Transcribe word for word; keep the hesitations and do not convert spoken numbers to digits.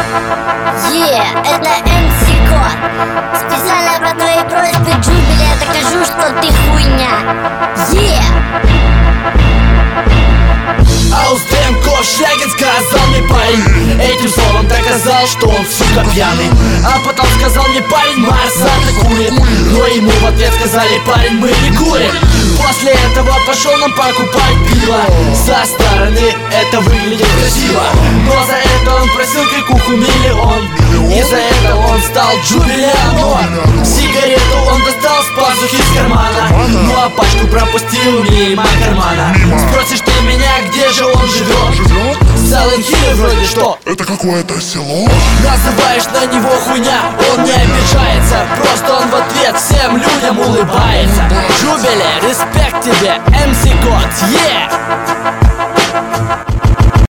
Е, это эм си Кот. Специально по твоей просьбе, Джубили, я докажу, что ты хуйня. Е. Аустенко Шлягин сказал мне парень, этим словом доказал, что он, сука, пьяный. А потом сказал мне парень, Марс атакует, но ему в ответ сказали, парень, мы не курим. После этого пошел нам покупать пиво. Со стороны это выглядит красиво, но за это он просил крикуху миллион. И за это он стал Джубилианор. Сигарету он достал с пазухи из кармана, ну а пачку пропустил мимо кармана. Спросишь ты меня, где же он живет? В Саленхилле вроде что? Это какое-то село? Называешь на него хуйня, он не обижается, просто он в ответ всем людям улыбается. Джубили, респект тебе, эм си Кот, е!